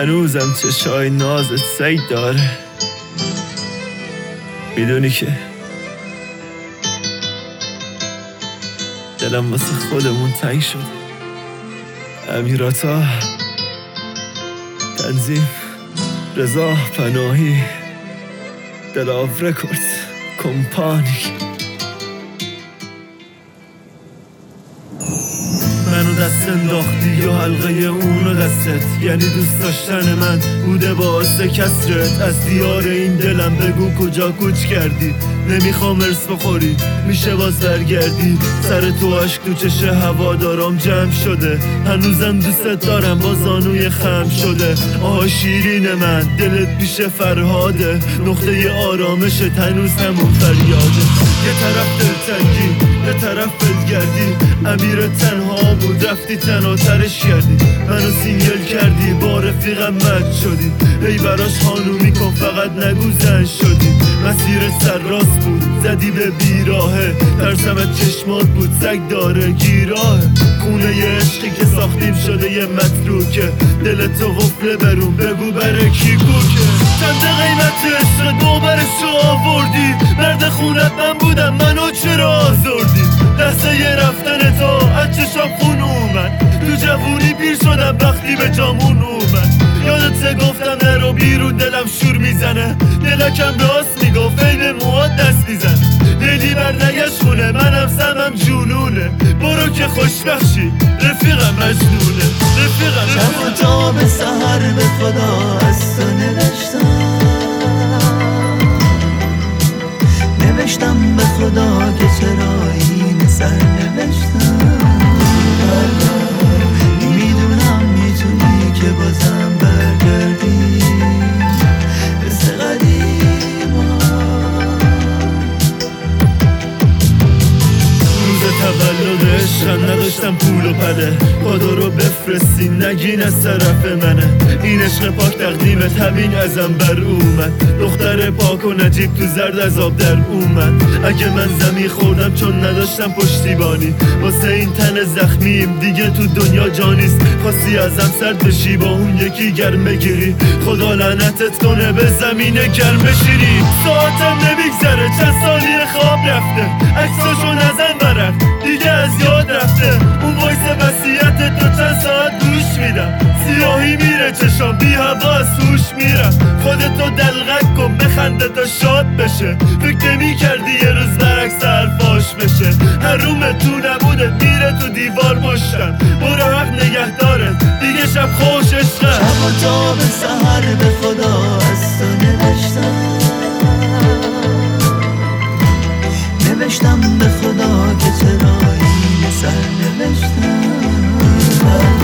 هنوزم چشای نازت سگ داره. میدونی که دلم واسه خودمون تنگ شد. امیراتا، تنظیم، رضا پناهی، دلاف رکورد، کمپانی. منو دست انداختی یا حلقه اونو دستت، یعنی دوست داشتن من بوده باعث کسرت. از دیار این دلم بگو کجا کوچ کردی. نمیخوام ارس بخوری، میشه باز برگردی. سر تو عشق تو چش هوادارام جمع شده. هنوزم دوست دارم با زانوی خم شده. آها شیرین من، دلت پیش فرهاده. نقطه آرامشت هنوز همون فریاده. یه طرف دلتنگی، یه طرف بلگردی. امیر تنها بود رفتی تناترش کردی. منو سینگل کردی با رفیقم مد شدی. ای براش خانومی کن فقط نگو زن شدی. مسیر سر راست بود زدی به بیراهه. ترسمت چشمات بود سگ داره گیراهه. خونه ی عشقی که ساختیم شده یه متروکه. دلتو قفله برون بگو بره کی کوکه. چند قیمت عشق دوبرشو آوردی. مرد خونت من بودم منو چرا آزردی. لحظه ی رفتن تو از چشام خون اومد. تو جوونی پیر شدم وقتی به جامون اومد. یادت گفتم نرو بیرون دلم شور میزنه. دلکم راست میگفت این مواد دست میزن. لیلی بر نگشت خونه منم سمم جنونه. برو که خوشبخشی رفیقم مجنونه. رفیقم شب و تا به سحر به خدا از تو نوشتم به خدا که چرا این سر نوشتم. میدونم میتونی که بازم برگردی مثل قدیما. روز تولد عشقم نداشتم پول و پله. کادو رو بفرستی نگین از طرف منه. این عشق پاک تقدیمت همین ازم بر اومد. دختر پاک و نجیب تو زرد از آب در اومد. اگه من زمین خوردم چون نداشتم پشتیبانی. واسه این تن زخمیم دیگه تو دنیا جانیست. خواستی ازم سرد بشی با اون یکی گرم بگیری. خدا لعنتت کنه به زمین گرم بشیری. ساعتم نمیگذره چند سالی خواب رفته. عکساشو نزن برق دیگه از یاد رفته. اون وایس وصیت تو چند ساعت گوش میدم. سیاهی میره چشام بی هوا از هوش میرم. خودتو دلغک کن بخنده تا شاد بشه. فکر نمی کردی یه روز برعکس حرفاش بشه. هر روم تو نبودت میره تو دیوار مشتن. برو حق نگه دارت دیگه شب خوش عشقه. شب و تا به سحر به خدا از تو نوشتم به خدا که چرا این سر نوشتم.